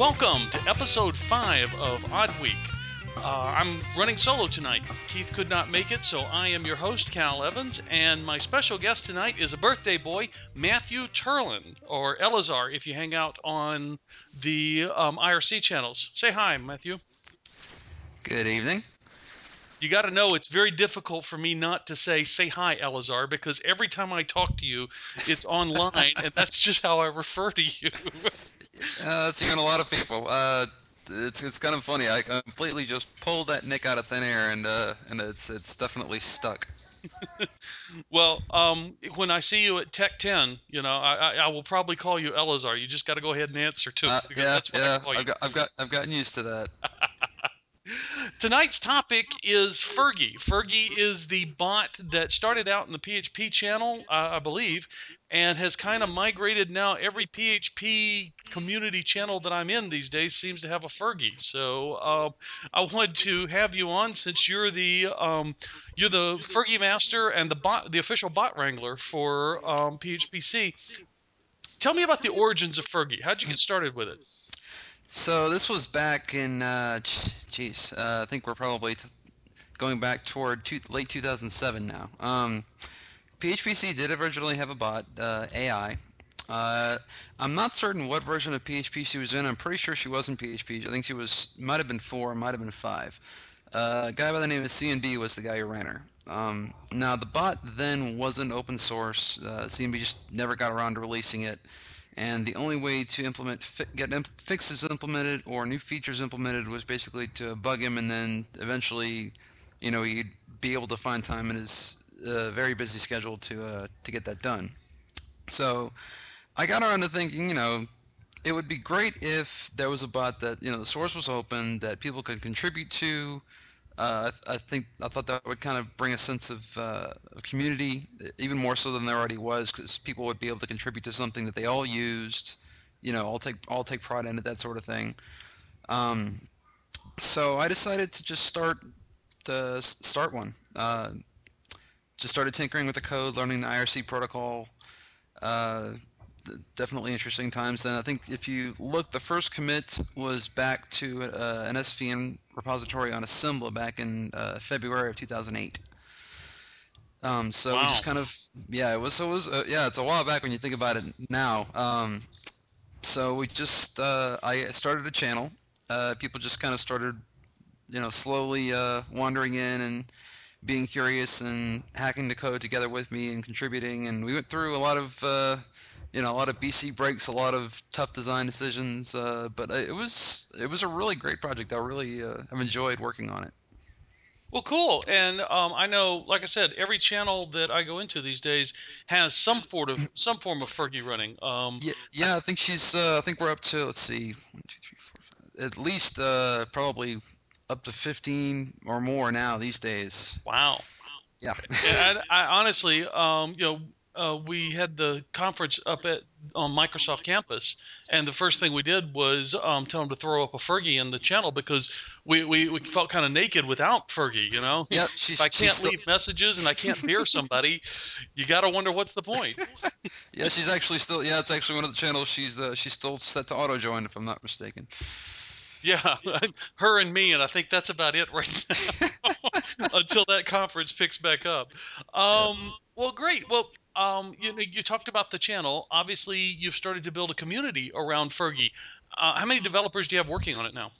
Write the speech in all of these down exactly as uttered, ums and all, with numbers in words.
Welcome to episode five of Odd Week. Uh, I'm running solo tonight. Keith could not make it, so I am your host, Cal Evans, and my special guest tonight is a birthday boy, Matthew Turlin, or Elazar if you hang out on the um, I R C channels. Say hi, Matthew. Good evening. You got to know it's very difficult for me not to say, say hi, Elazar, because every time I talk to you, it's online, and that's just how I refer to you. Uh, that's even a lot of people. Uh, it's it's kind of funny. I completely just pulled that nick out of thin air, and uh, and it's it's definitely stuck. Well, um, when I see you at Tech ten, you know, I, I, I will probably call you Elazar. You just got to go ahead and answer to it, Uh, because yeah, that's what I yeah. call you. I've got I've got I've gotten used to that. Tonight's topic is Fergie. Fergie is the bot that started out in the P H P channel, uh, I believe, and has kind of migrated now. Every P H P community channel that I'm in these days seems to have a Fergie. So uh, I wanted to have you on since you're the um, you're the Fergie master and the bot, the official bot wrangler for um, P H P C. Tell me about the origins of Fergie. How'd you get started with it? So this was back in, uh, geez, uh, I think we're probably t going back toward two, late two thousand seven now. Um, P H P C did originally have a bot, uh, A I. Uh, I'm not certain what version of P H P she was in. I'm pretty sure she was in P H P. I think she was, might have been four, might have been five. Uh, a guy by the name of C N B was the guy who ran her. Um, now the bot then wasn't open source. Uh, C N B just never got around to releasing it. And the only way to implement fi get imp fixes implemented or new features implemented was basically to bug him, and then eventually, you know, he'd be able to find time in his uh, very busy schedule to uh, to get that done. So I got around to thinking, you know, it would be great if there was a bot that, you know, the source was open, that people could contribute to. Uh, I, I think I thought that would kind of bring a sense of, uh, of community, even more so than there already was, because people would be able to contribute to something that they all used, you know, all take all take pride in it, that sort of thing. Um, so I decided to just start to start one. Uh, just started tinkering with the code, learning the I R C protocol. Uh, definitely interesting times. And I think if you look, the first commit was back to uh, an S V N repository on Assembler back in uh, February of two thousand eight. Um, so Wow. we just kind of, yeah, it was, it was, uh, yeah, it's a while back when you think about it now. Um, so we just, uh, I started a channel. Uh, people just kind of started, you know, slowly uh, wandering in and being curious and hacking the code together with me and contributing. And we went through a lot of, uh, you know, a lot of B C breaks, a lot of tough design decisions. Uh, but it was, it was a really great project. I really uh, have enjoyed working on it. Well, cool. And um, I know, like I said, every channel that I go into these days has some sort of some form of Fergie running. Um, Yeah, yeah. I think she's. Uh, I think we're up to. Let's see, one, two, three, four, five. At least uh, probably up to fifteen or more now these days. wow. Yeah. And I, I honestly, um, you know, uh, we had the conference up at on Microsoft campus, and the first thing we did was um, tell them to throw up a Fergie in the channel because we, we, we felt kind of naked without Fergie, you know? Yep. If She's. I She's can't still. leave messages and I can't beer somebody, you got to wonder what's the point. Yeah, she's actually still. Yeah, it's actually one of the channels. She's. Uh, she's still set to auto join, if I'm not mistaken. Yeah, her and me, and I think that's about it right now until that conference picks back up. Yep. Um, well, great. Well, um, you you talked about the channel. Obviously, you've started to build a community around Fergie. Uh, how many developers do you have working on it now?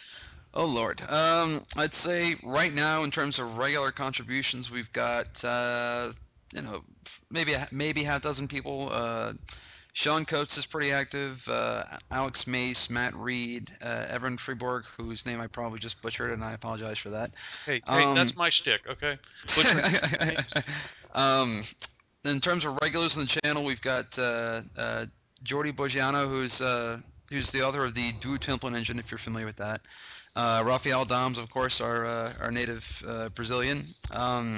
Oh Lord. Um, I'd say right now, in terms of regular contributions, we've got. Uh, you know, maybe a, maybe half dozen people. Uh, Sean Coates is pretty active. Uh, Alex Mace, Matt Reed, uh, Evan Freeborg, whose name I probably just butchered, and I apologize for that. Hey, hey, Um, that's my shtick, okay? Butcher names. um, in terms of regulars on the channel, we've got uh, uh, Jordi Boggiano, who's uh, who's the author of the Duo Template engine, if you're familiar with that. Uh, Rafael Dams, of course, our uh, our native uh, Brazilian. Um,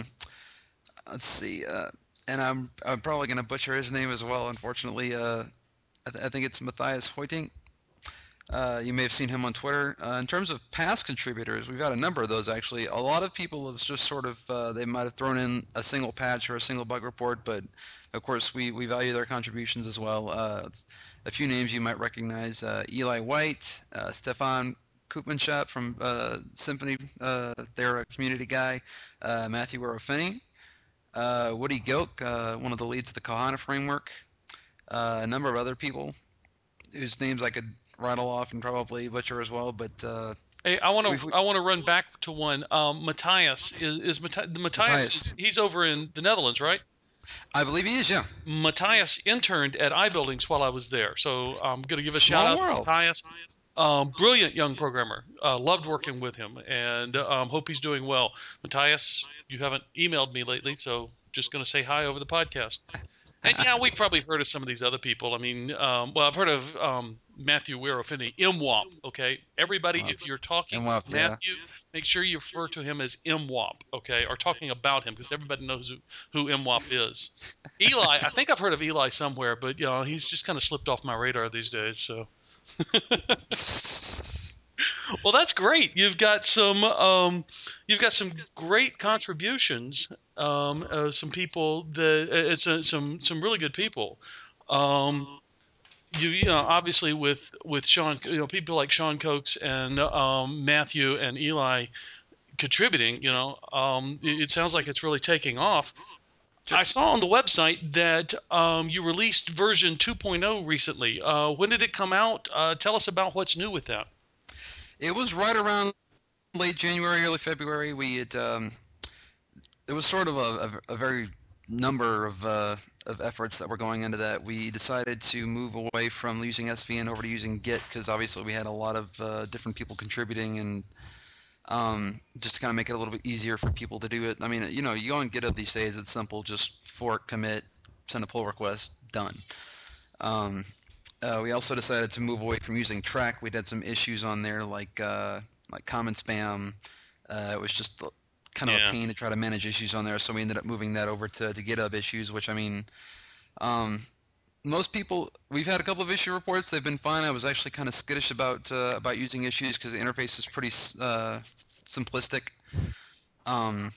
let's see. Uh, and I'm I'm probably going to butcher his name as well, unfortunately. Uh, I, th I think it's Matthias Hoiting. Uh, you may have seen him on Twitter. Uh, in terms of past contributors, we've got a number of those actually. A lot of people have just sort of uh, they might have thrown in a single patch or a single bug report, but of course we, we value their contributions as well. Uh, it's a few names you might recognize: uh, Eli White, uh, Stefan Koopmanschap from uh, Symphony, uh, they're a community guy. Uh, Matthew Arofini, uh, Woody Gilk, uh, one of the leads of the Kahana framework. Uh, a number of other people whose names I could rattle off and probably butcher as well, but uh, Hey, I want we've, to I want to run back to one. Um, Matthias is is Matthias, Matthias Matthias. is, he's over in the Netherlands, right? I believe he is, yeah. Matthias interned at iBuildings while I was there, so I'm going to give a Small shout out world. to Matthias. Um, brilliant young programmer. Uh, loved working with him, and um, hope he's doing well. Matthias, you haven't emailed me lately, so just going to say hi over the podcast. And yeah, we've probably heard of some of these other people. I mean, um, well, I've heard of um, Matthew Wirofini, M W A P. Okay, everybody, Uh, if you're talking M W A P, yeah. Matthew, make sure you refer to him as M W A P. Okay, or talking about him because everybody knows who, who M W A P is. Eli, I think I've heard of Eli somewhere, but you know, he's just kind of slipped off my radar these days. So. Well, that's great. You've got some, um, you've got some great contributions. Um, uh, some people that uh, it's uh, some some really good people. Um, you you know obviously with with Sean, you know people like Sean Cokes and um, Matthew and Eli contributing. You know, um, it, it sounds like it's really taking off. I saw on the website that um, you released version two point oh recently. Uh, when did it come out? Uh, tell us about what's new with that. It was right around late January, early February. We had um, it was sort of a, a, a very number of uh, of efforts that were going into that. We decided to move away from using S V N over to using Git because obviously we had a lot of uh, different people contributing, and um, just to kind of make it a little bit easier for people to do it. I mean, you know, you go on GitHub these days, it's simple, just fork, commit, send a pull request, done. Um, uh, we also decided to move away from using Track. We'd had some issues on there like uh, like common spam. Uh, it was just kind of Yeah. a pain to try to manage issues on there, so we ended up moving that over to, to GitHub issues, which I mean, um, most people, we've had a couple of issue reports. They've been fine. I was actually kind of skittish about uh, about using issues because the interface is pretty uh, simplistic. Um,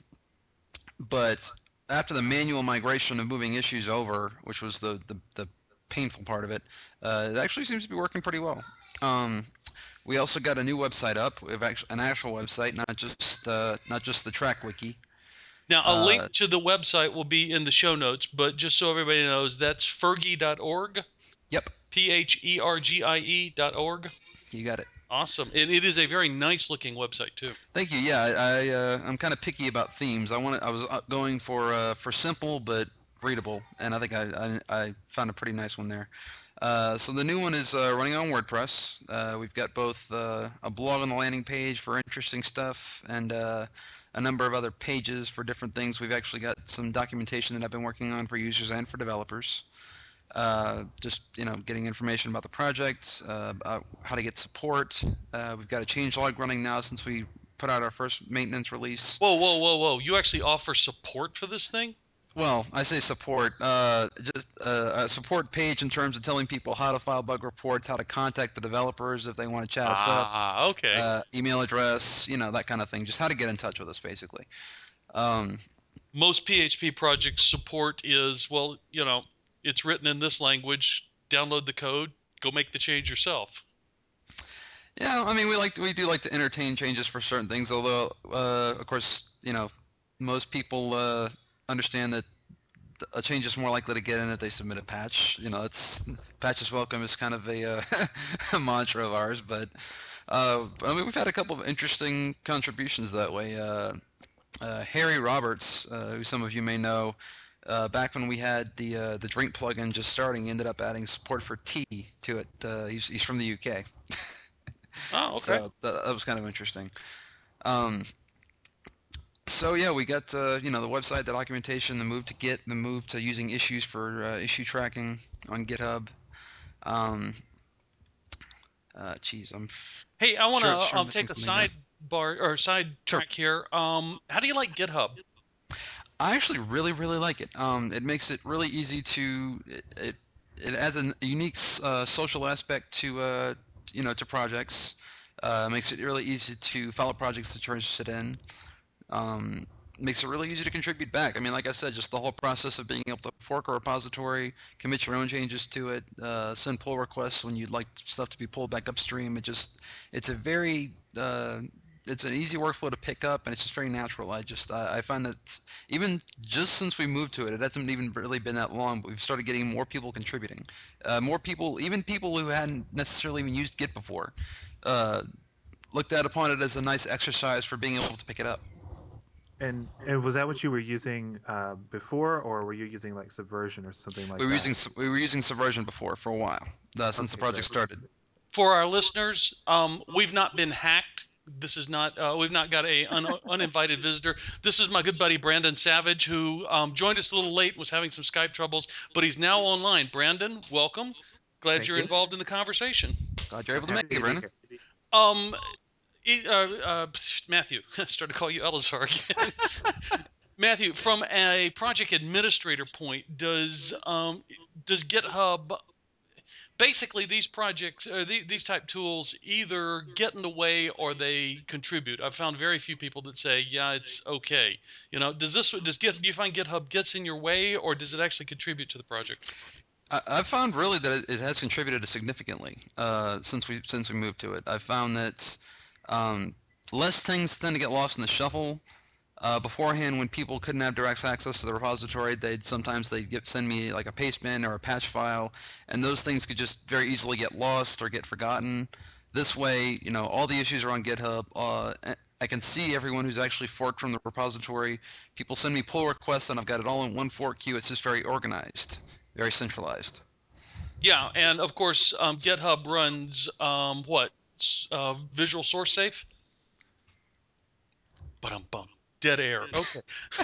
but after the manual migration of moving issues over, which was the the, the painful part of it, uh, it actually seems to be working pretty well. Um, we also got a new website up. We have actually an actual website, not just uh, not just the Track wiki. Now, a Uh, link to the website will be in the show notes, but just so everybody knows, that's fergie dot org, Yep, P H E R G I E dot org. you got it. Awesome. And it is a very nice looking website, too. Thank you. Yeah, I, I uh, I'm kind of picky about themes. I want I was uh, going for uh, for simple but readable, and I think I I, I found a pretty nice one there. Uh, so the new one is uh, running on WordPress. Uh, we've got both uh, a blog on the landing page for interesting stuff and uh, a number of other pages for different things. We've actually got some documentation that I've been working on for users and for developers. Uh, just you know, getting information about the project, uh, about how to get support. Uh, we've got a changelog running now since we put out our first maintenance release. Whoa, whoa, whoa, whoa. You actually offer support for this thing? Well, I say support, uh, just uh, a support page in terms of telling people how to file bug reports, how to contact the developers if they want to chat us up, Ah, okay. uh, email address, you know, that kind of thing. Just how to get in touch with us, basically. Um, Most P H P project support is, well, you know, it's written in this language. Download the code. Go make the change yourself. Yeah, I mean, we like to, we do like to entertain changes for certain things. Although, uh, of course, you know, most people uh, understand that a change is more likely to get in if they submit a patch. You know, it's patch is welcome is kind of a, uh, a mantra of ours. But uh, I mean, we've had a couple of interesting contributions that way. Uh, uh, Harry Roberts, uh, who some of you may know, uh, back when we had the uh, the drink plugin just starting, he ended up adding support for tea to it. Uh, he's he's from the U K. Oh, okay. So that, that was kind of interesting. Um, so yeah, we got uh, you know the website, the documentation, the move to Git, the move to using issues for uh, issue tracking on GitHub. Um, uh, geez, I'm. F- Hey, I want to Sure, sure, um, missing take a something sidebar or side Sure. track here. Um, how do you like GitHub? I actually really really like it. Um, it makes it really easy to it. It, it adds a unique uh, social aspect to uh, you know, to projects. Uh, makes it really easy to follow projects that you're interested in. Um, makes it really easy to contribute back. I mean, like I said, just the whole process of being able to fork a repository, commit your own changes to it, uh, send pull requests when you'd like stuff to be pulled back upstream. It just, it's a very, uh, it's an easy workflow to pick up, and it's just very natural. I just, I, I find that even just since we moved to it, it hasn't even really been that long, but we've started getting more people contributing. Uh, more people, even people who hadn't necessarily even used Git before, uh, looked at upon it as a nice exercise for being able to pick it up. And and was that what you were using uh, before, or were you using like Subversion or something like we were that? using we were using Subversion before for a while, uh, since Okay, the project great. started. For our listeners, um, we've not been hacked. This is not. Uh, we've not got a un, uninvited visitor. This is my good buddy Brandon Savage, who um, joined us a little late, was having some Skype troubles, but he's now online. Brandon, welcome. Glad Thank you're you. involved in the conversation. Glad you're able to Happy make it, to be Brandon. here. Um, e- uh, uh, Matthew, I started to call you Elazar again. Matthew, from a project administrator point, does um, does GitHub basically these projects, uh, the, these type tools, either get in the way or they contribute? I've found very few people that say, yeah, it's okay. You know, does this does Git? Do you find GitHub gets in your way, or does it actually contribute to the project? I, I've found really that it, it has contributed significantly uh, since we since we moved to it. I've found that um, less things tend to get lost in the shuffle. Uh, beforehand, when people couldn't have direct access to the repository, they'd sometimes they'd get, send me like a pastebin or a patch file, and those things could just very easily get lost or get forgotten. This way, you know, all the issues are on GitHub. Uh, I can see everyone who's actually forked from the repository. People send me pull requests, and I've got it all in one fork queue. It's just very organized, very centralized. Yeah, and of course, um, GitHub runs um, what uh, Visual Source Safe. But I'm bummed. Dead air. Okay.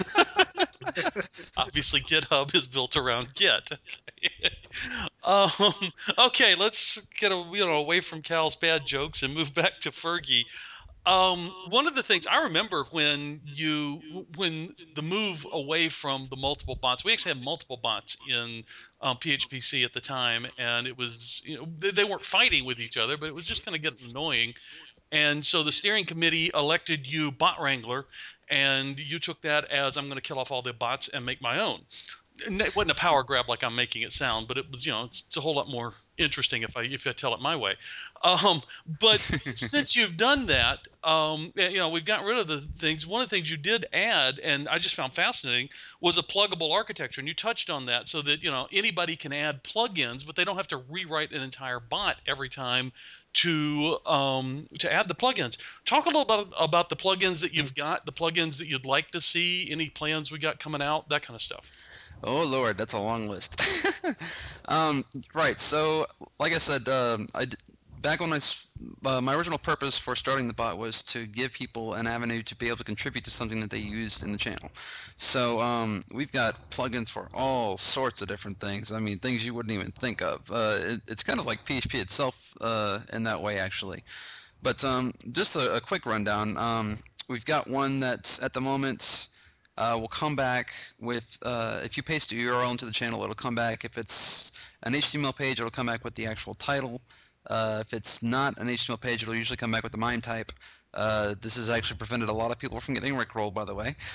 Obviously, GitHub is built around Git. Okay. um, okay, let's get a, you know, away from Cal's bad jokes and move back to Fergie. Um, one of the things I remember when you when the move away from the multiple bots, we actually had multiple bots in um, P H P C at the time, and it was, you know, they, they weren't fighting with each other, but it was just going to get annoying. And so the steering committee elected you bot wrangler, and you took that as, I'm going to kill off all the bots and make my own. And it wasn't a power grab like I'm making it sound, but it was, you know, it's, it's a whole lot more interesting if I if I tell it my way. Um, but since you've done that, um, you know, we've gotten rid of the things. One of the things you did add, and I just found fascinating, was a pluggable architecture, and you touched on that so that, you know, anybody can add plugins, but they don't have to rewrite an entire bot every time to um, to add the plugins. Talk a little bit about, about the plugins that you've got, the plugins that you'd like to see, any plans we got coming out, that kind of stuff. Oh Lord, that's a long list. um, right. So, like I said, um, I d- back when I s- uh, my original purpose for starting the bot was to give people an avenue to be able to contribute to something that they used in the channel. So um, we've got plugins for all sorts of different things. I mean, things you wouldn't even think of. Uh, it, it's kind of like P H P itself uh, in that way, actually. But um, just a, a quick rundown. Um, we've got one that's at the moment. Uh, will come back with, uh, if you paste a U R L into the channel, it'll come back. If it's an H T M L page, it'll come back with the actual title. Uh, if it's not an H T M L page, it'll usually come back with the MIME type. Uh, this has actually prevented a lot of people from getting rickrolled, by the way.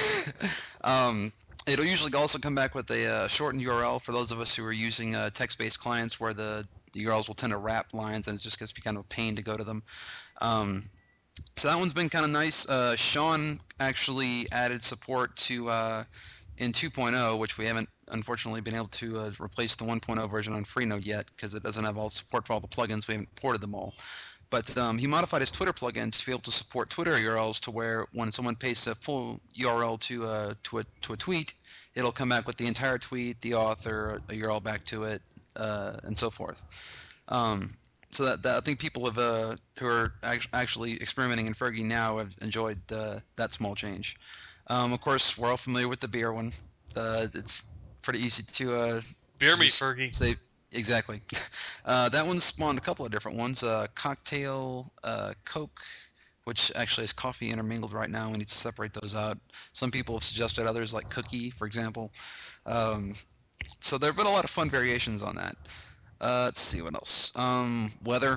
um, it'll usually also come back with a uh, shortened U R L for those of us who are using uh, text-based clients where the, the U R Ls will tend to wrap lines and it just gets to be kind of a pain to go to them. Um, So that one's been kind of nice. Uh, Sean actually added support to uh, in two point oh, which we haven't unfortunately been able to uh, replace the one point oh version on Freenode yet because it doesn't have all support for all the plugins. We haven't ported them all. But um, he modified his Twitter plugin to be able to support Twitter U R Ls to where when someone pastes a full U R L to a, to a, to a tweet, it'll come back with the entire tweet, the author, a U R L back to it, uh, and so forth. Um, So that, that I think people have uh, who are act- actually experimenting in Fergie now have enjoyed uh, that small change. Um, of course, we're all familiar with the beer one. Uh, it's pretty easy to uh, Beer to me, just Fergie. say exactly. Uh, that one spawned a couple of different ones. Uh, cocktail, uh, Coke, which actually is coffee intermingled right now. We need to separate those out. Some people have suggested others like cookie, for example. Um, so there have been a lot of fun variations on that. Uh, let's see what else. Um, weather.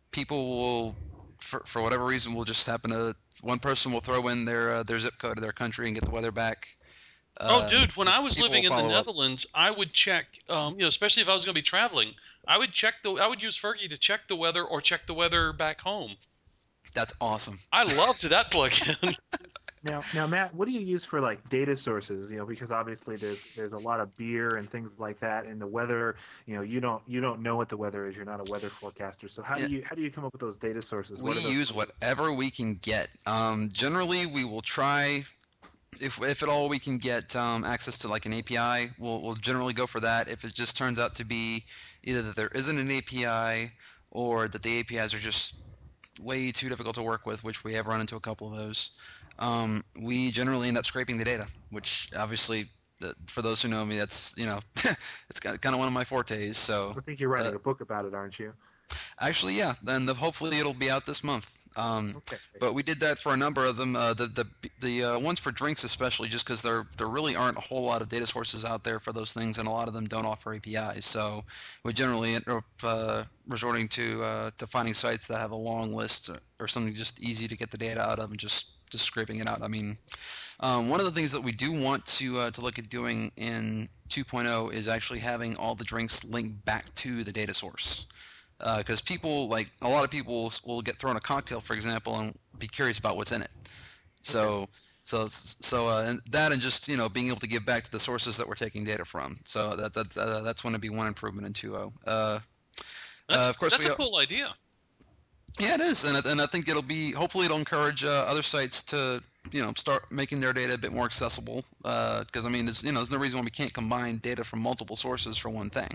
people will, for, for whatever reason, will just happen to one person will throw in their uh, their zip code of their country and get the weather back. Oh, Uh, dude, when just I was people living will in the follow up. Netherlands, I would check, um, you know, especially if I was going to be traveling, I would check the, I would use Fergie to check the weather or check the weather back home. That's awesome. I loved that plugin. Now, now, Matt, what do you use for like data sources? You know, because obviously there's there's a lot of beer and things like that, and the weather. You know, you don't you don't know what the weather is. You're not a weather forecaster. So how Yeah. do you how do you come up with those data sources? We What are those use sources? whatever we can get. Um, generally, we will try, if, if at all we can get um, access to like an A P I, we'll, we'll generally go for that. If it just turns out to be either that there isn't an A P I or that the A P Is are just way too difficult to work with, which we have run into a couple of those, um, we generally end up scraping the data, which obviously, uh, for those who know me, that's, you know, it's kind of one of my fortes. So I think you're writing uh, a book about it, aren't you? actually, yeah, then the, hopefully it'll be out this month. Um, Okay. but we did that for a number of them. Uh, the the the uh, ones for drinks especially, just because there there really aren't a whole lot of data sources out there for those things, and a lot of them don't offer A P Is. So we generally end up uh, resorting to uh, to finding sites that have a long list or, or something just easy to get the data out of, and just just scraping it out. I mean, um, one of the things that we do want to uh, to look at doing in two point oh is actually having all the drinks linked back to the data source. Because uh, people, like a lot of people, will get thrown a cocktail, for example, and be curious about what's in it. So, Okay. so, so, uh, and that, and just you know, being able to give back to the sources that we're taking data from. So that that uh, that's going to be one improvement in two point oh. Uh, That's, uh, of course, that's we a cool idea. yeah, it is, and I- and I think it'll be hopefully it'll encourage uh, other sites to you know start making their data a bit more accessible. Because I mean, there's you know there's no reason why we can't combine data from multiple sources for one thing.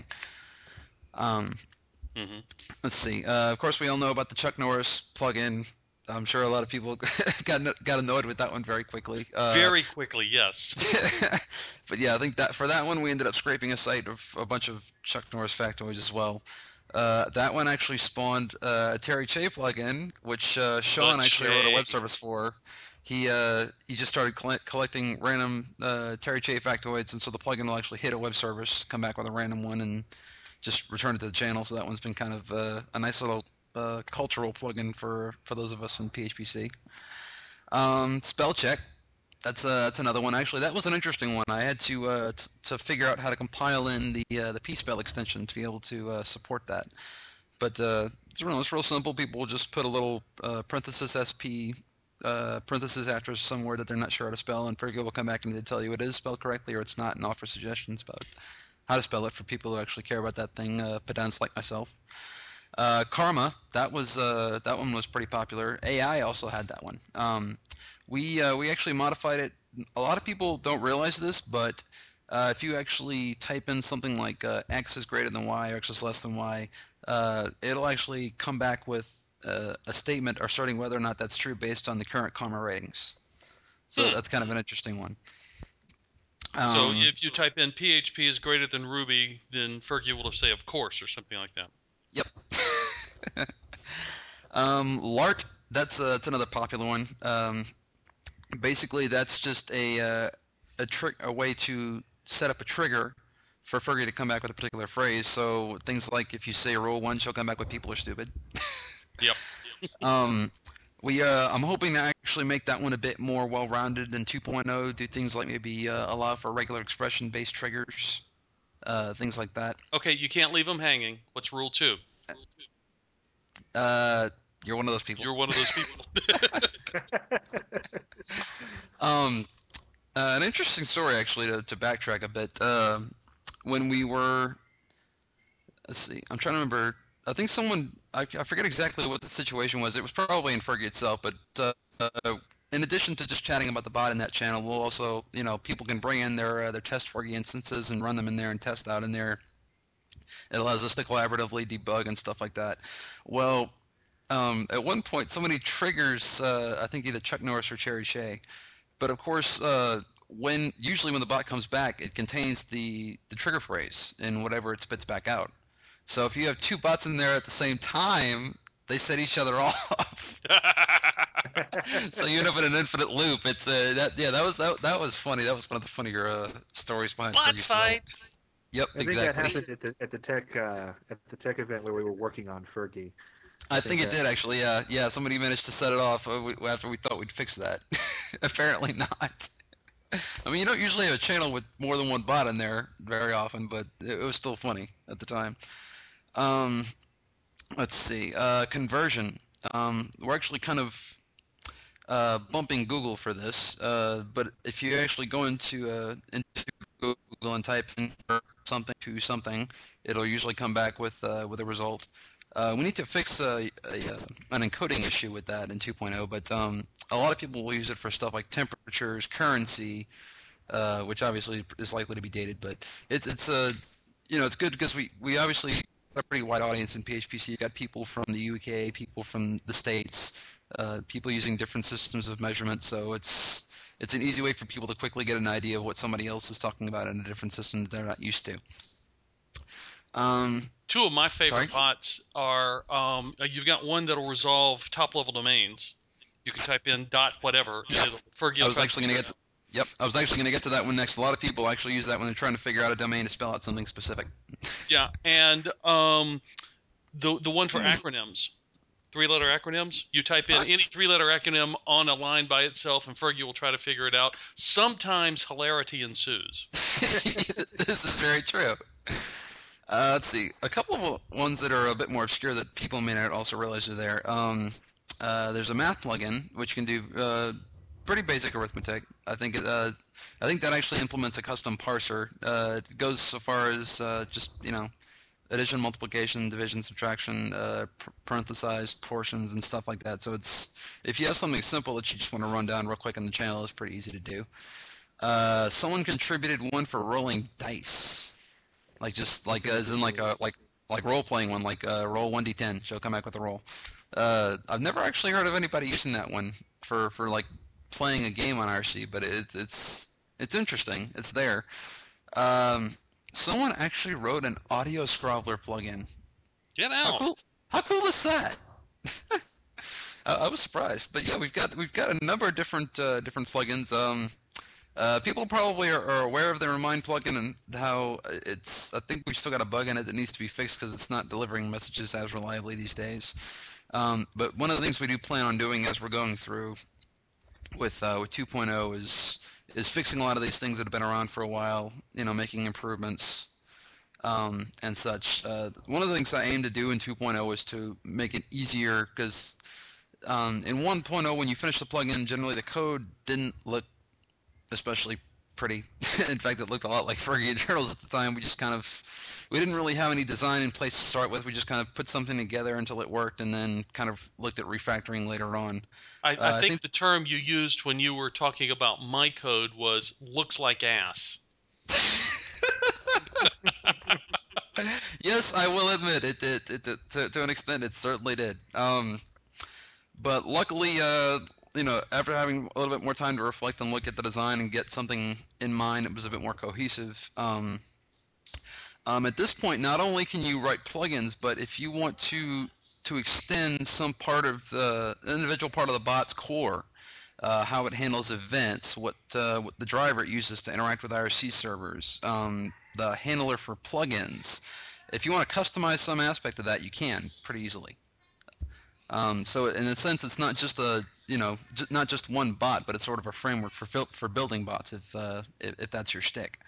Um, hmm Let's see. Uh, of course, we all know about the Chuck Norris plugin. I'm sure a lot of people got got annoyed with that one very quickly. Uh, Very quickly, yes. but yeah, I think that for that one we ended up scraping a site of a bunch of Chuck Norris factoids as well. Uh, that one actually spawned uh, a Terry Che plugin, which uh, Sean The actually wrote a Che. web service for. He uh, he just started coll- collecting random uh, Terry Che factoids, and so the plugin will actually hit a web service, come back with a random one, and just return it to the channel. So that one's been kind of uh, a nice little uh, cultural plugin for, for those of us in P H P C. Um, spell check. That's uh, that's another one. Actually, that was an interesting one. I had to uh, t- to figure out how to compile in the uh, the pspell extension to be able to uh, support that. But uh, it's real it's real simple. People will just put a little uh, parenthesis sp uh, parenthesis after some word that they're not sure how to spell, and Fergie will come back and either tell you it is spelled correctly or it's not, and offer suggestions about how to spell it for people who actually care about that thing, uh, pedants like myself. Uh, Karma, that was uh, that one was pretty popular. A I also had that one. Um, we uh, we actually modified it. A lot of people don't realize this, but uh, if you actually type in something like uh, x is greater than y or x is less than y, uh, it'll actually come back with uh, a statement asserting whether or not that's true based on the current Karma ratings. So Hmm. that's kind of an interesting one. So Um, if you type in P H P is greater than Ruby, then Fergie will say of course or something like that. Yep. um, Lart, that's uh, that's another popular one. Um, basically, that's just a uh, a trick, a way to set up a trigger for Fergie to come back with a particular phrase. So things like if you say roll one, she'll come back with people are stupid. Yep. um, we uh, I'm hoping to actually make that one a bit more well-rounded than two point oh. Do things like maybe uh, allow for regular expression-based triggers, uh, things like that. Okay, you can't leave them hanging. What's rule two? Uh, you're one of those people. You're one of those people. Um, uh, an interesting story, actually, to, to backtrack a bit. Um, when we were, let's see, I'm trying to remember. I think someone, I, I forget exactly what the situation was. It was probably in Fergie itself, but uh, uh, in addition to just chatting about the bot in that channel, we'll also, you know, people can bring in their uh, their test Fergie instances and run them in there and test out in there. It allows us to collaboratively debug and stuff like that. Well, um, at one point, somebody triggers, uh, I think either Chuck Norris or Cherry Che. But of course, uh, when usually when the bot comes back, it contains the, the trigger phrase in whatever it spits back out. So if you have two bots in there at the same time, they set each other off. So you end up in an infinite loop. It's uh, that yeah that was that, that was funny. That was one of the funnier uh, stories behind Bot Fergie fight. Flow. Yep, I think exactly. that happened at the, at the tech uh, at the tech event where we were working on Fergie. I think it that- did actually. Yeah, yeah. Somebody managed to set it off uh, we- after we thought we'd fix that. Apparently not. I mean, you don't usually have a channel with more than one bot in there very often, but it, it was still funny at the time. Um, let's see. Uh, conversion. Um, we're actually kind of uh, bumping Google for this, uh, but if you actually go into uh, into Google and type in something to something, it'll usually come back with uh, with a result. Uh, we need to fix a, a, uh, an encoding issue with that in two point oh, but um, a lot of people will use it for stuff like temperatures, currency, uh, which obviously is likely to be dated. But it's it's a you know it's good because we we obviously have a pretty wide audience in P H P C. You got people from the U K, people from the States, uh, people using different systems of measurement. So it's it's an easy way for people to quickly get an idea of what somebody else is talking about in a different system that they're not used to. Um, Two of my favorite Sorry? bots are um, uh, you've got one that'll resolve top level domains. You can type in dot whatever, and it'll Fergie. I will was try actually figure going to it get. To, yep, I was actually going to get to that one next. A lot of people actually use that when they're trying to figure out a domain to spell out something specific. out. Yeah, and um, the the one for acronyms, three letter acronyms. You type in I- any three letter acronym on a line by itself, and Fergie will try to figure it out. Sometimes hilarity ensues. This is very true. Uh, let's see. A couple of ones that are a bit more obscure that people may not also realize are there. Um, uh, there's a math plugin which can do uh, pretty basic arithmetic. I think it, uh, I think that actually implements a custom parser. Uh, it goes so far as uh, just you know addition, multiplication, division, subtraction, uh, parenthesized portions and stuff like that. So it's if you have something simple that you just want to run down real quick on the channel, it's pretty easy to do. Uh, someone contributed one for rolling dice. Like just like as in like a like like role playing one, like uh, roll one d ten. She'll come back with a roll. Uh, I've never actually heard of anybody using that one for for like playing a game on R C, but it's it's it's interesting. It's there. Um, someone actually wrote an audio scrobbler plugin. Get How out. cool! How cool is that? I, I was surprised, but yeah, we've got we've got a number of different uh, different plugins. Um, Uh, people probably are, are aware of the Remind plugin and how it's. I think we've still got a bug in it that needs to be fixed because it's not delivering messages as reliably these days. Um, but one of the things we do plan on doing as we're going through with uh, with two point oh is is fixing a lot of these things that have been around for a while. You know, making improvements um, and such. Uh, one of the things I aim to do in two point oh is to make it easier because um, in one point oh when you finish the plugin, generally the code didn't look especially pretty. In fact, it looked a lot like Fergie Journals at the time. We just kind of, we didn't really have any design in place to start with. We just kind of put something together until it worked, and then kind of looked at refactoring later on. I, Uh, I, I think think- the term you used when you were talking about my code was looks like ass. Yes, I will admit it did. It, it, to, to an extent, it certainly did. Um, but luckily, uh, you know, after having a little bit more time to reflect and look at the design and get something in mind, it was a bit more cohesive. Um, um, at this point, not only can you write plugins, but if you want to to extend some part of the individual part of the bot's core, uh, how it handles events, what uh, what the driver it uses to interact with I R C servers, um, the handler for plugins. If you want to customize some aspect of that, you can pretty easily. Um, so in a sense, it's not just a you know j- not just one bot, but it's sort of a framework for fil- for building bots if, uh, if if that's your shtick.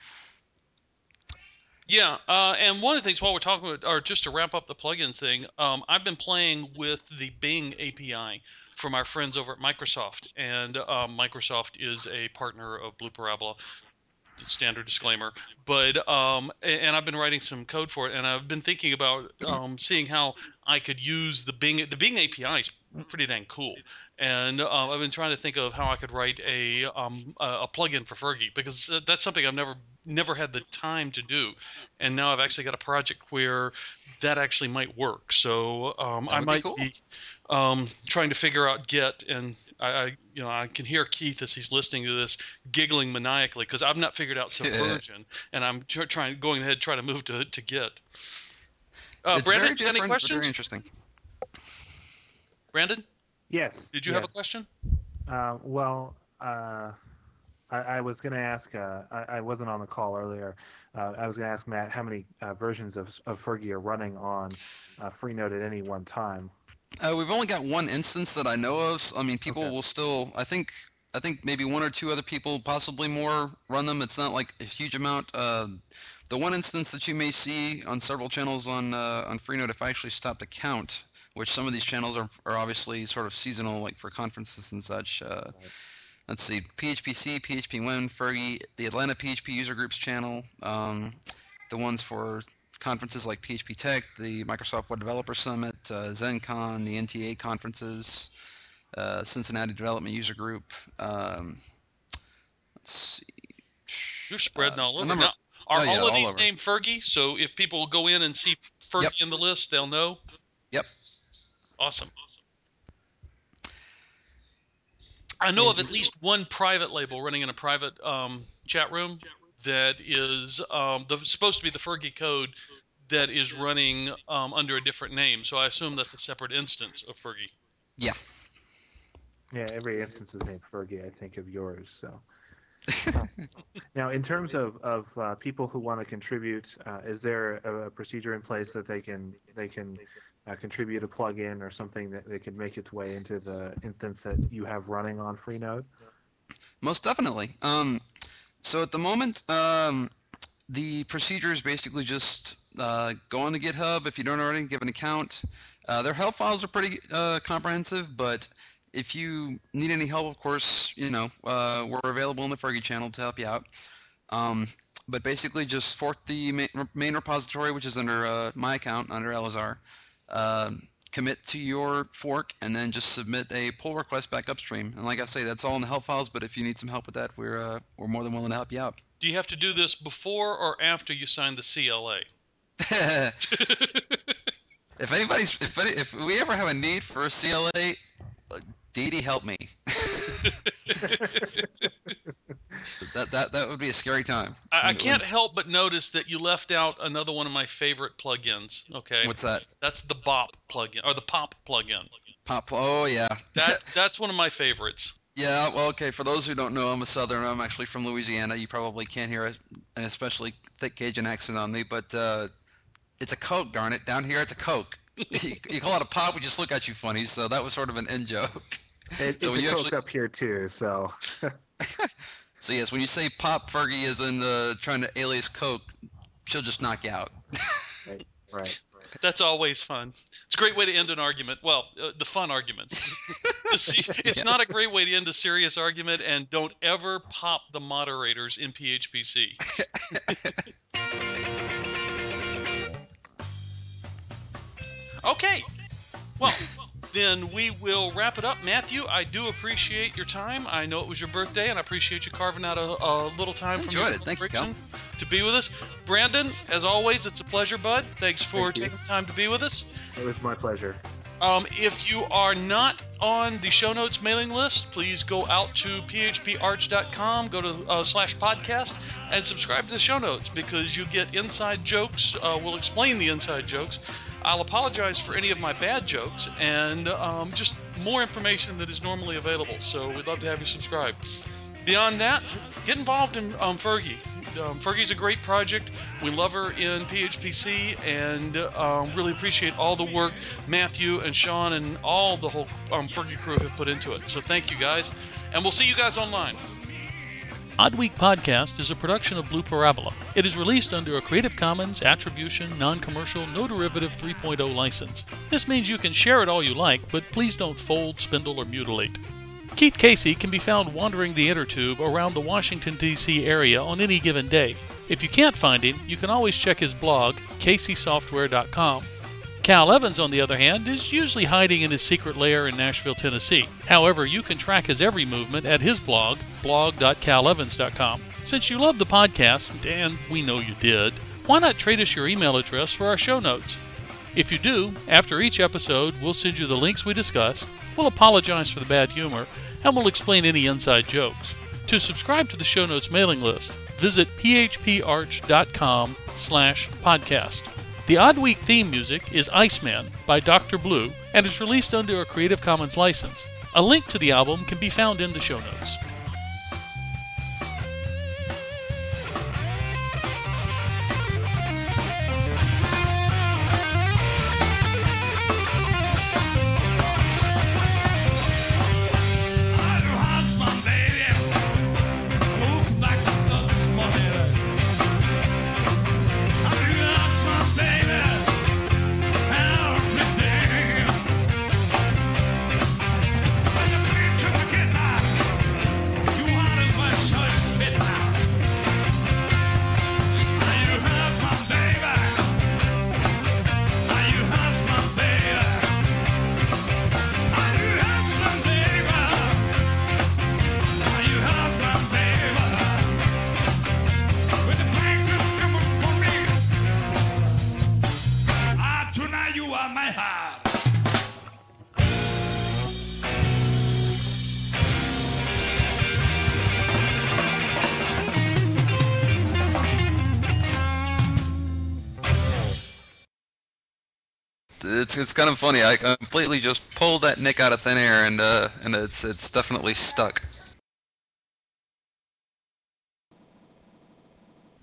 Yeah, uh, and one of the things while we're talking about, or just to wrap up the plugins thing, um, I've been playing with the Bing A P I from our friends over at Microsoft, and um, Microsoft is a partner of Blue Parabola. Standard disclaimer, but um, a- and I've been writing some code for it, and I've been thinking about um, seeing how I could use the Bing. The Bing A P I is pretty dang cool, and uh, I've been trying to think of how I could write a um, a a plugin for Fergie because that's something I've never never had the time to do, and now I've actually got a project where that actually might work. So um, That I would be might cool. be um, trying to figure out Git, and I, I you know I can hear Keith as he's listening to this giggling maniacally because I've not figured out Subversion, and I'm tr- trying going ahead try to move to to Git. Uh, It's Brandon, very do you have any different, but questions? very interesting. Brandon, Yes. did you yes. have a question? Uh, well, uh, I, I was going to ask. Uh, I, I wasn't on the call earlier. Uh, I was going to ask Matt how many uh, versions of, of Fergie are running on uh, Freenode at any one time. Uh, we've only got one instance that I know of. So, I mean, people Okay. will still. I think. I think maybe one or two other people, possibly more, run them. It's not like a huge amount. Uh, the one instance that you may see on several channels on uh, on Freenode, if I actually stop to count, which some of these channels are, are obviously sort of seasonal, like for conferences and such. Uh, Right. let's see, P H P C, P H P Win, Fergie, the Atlanta P H P User Groups channel, um, the ones for conferences like P H P Tech, the Microsoft Web Developer Summit, uh, ZenCon, the N T A conferences, uh, Cincinnati Development User Group. Um, let's see. You're spreading Uh, all a over. number- Now, are oh, yeah, all of all these over. named Fergie? So if people go in and see Fergie Yep. in the list, they'll know? Yep. Awesome. I know of at least one private label running in a private um, chat room that is um, the, supposed to be the Fergie code that is running um, under a different name. So I assume that's a separate instance of Fergie. Yeah. Yeah, every instance is named Fergie, I think, of yours. So now, in terms of of uh, people who want to contribute, uh, is there a, a procedure in place that they can they can uh, contribute a plugin or something that they can make its way into the instance that you have running on Freenode? Most definitely. Um, so at the moment, um, the procedure is basically just uh, go on to GitHub if you don't already, give an account. Uh, their help files are pretty uh, comprehensive, but if you need any help, of course, you know, uh, we're available in the Fergie channel to help you out. Um, but basically just fork the main, main repository, which is under uh, my account, under Elazar. Uh, commit to your fork, and then just submit a pull request back upstream. And like I say, that's all in the help files, but if you need some help with that, we're, uh, we're more than willing to help you out. Do you have to do this before or after you sign the C L A? If anybody's, if, any, if we ever have a need for a C L A, uh, Dee Dee, help me. that, that, that would be a scary time. I, I can't help but notice that you left out another one of my favorite plugins. Okay, What's that? that's the B O P plugin or the Pop plugin. Pop. Oh yeah. That's that's one of my favorites. Yeah. Well, okay. For those who don't know, I'm a Southerner. I'm actually from Louisiana. You probably can't hear a, an especially thick Cajun accent on me, but uh, it's a Coke. Darn it! Down here, it's a Coke. you, you call it a pop, we just look at you funny. So that was sort of an in joke. It, So it's when a you Coke actually- up here too, so So yes, when you say pop, Fergie is in the trying to alias Coke, she'll just knock you out. right, right. That's always fun. It's a great way to end an argument. Well, uh, the fun arguments. The se- it's not a great way to end a serious argument, and don't ever pop the moderators in P H P C. Okay. Well, then we will wrap it up. Matthew, I do appreciate your time. I know it was your birthday, and I appreciate you carving out a, a little time from your Enjoyed it. Thank you, Cal. celebration to be with us. Brandon, as always, it's a pleasure, bud. Thanks for Thank you. taking time to be with us. It was my pleasure. Um, if you are not on the show notes mailing list, please go out to p h p arch dot com, go to uh, slash podcast, and subscribe to the show notes because you get inside jokes. Uh, we'll explain the inside jokes. I'll apologize for any of my bad jokes and um, just more information that is normally available. So we'd love to have you subscribe. Beyond that, get involved in um, Fergie. Um, Fergie's a great project. We love her in P H P C and um, really appreciate all the work Matthew and Sean and all the whole um, Fergie crew have put into it. So thank you guys, and we'll see you guys online. Odd Week Podcast is a production of Blue Parabola. It is released under a Creative Commons Attribution, Non-Commercial, No Derivative three point oh license. This means you can share it all you like, but please don't fold, spindle, or mutilate. Keith Casey can be found wandering the inner tube around the Washington, D C area on any given day. If you can't find him, you can always check his blog, casey software dot com. Cal Evans, on the other hand, is usually hiding in his secret lair in Nashville, Tennessee. However, you can track his every movement at his blog, blog dot cal evans dot com. Since you love the podcast, and we know you did, why not trade us your email address for our show notes? If you do, after each episode, we'll send you the links we discussed, we'll apologize for the bad humor, and we'll explain any inside jokes. To subscribe to the show notes mailing list, visit p h p arch dot com slash podcast. The Odd Week theme music is Iceman by Doctor Blue and is released under a Creative Commons license. A link to the album can be found in the show notes. it's it's kind of funny. I completely just pulled that nick out of thin air, and uh, and it's it's definitely stuck.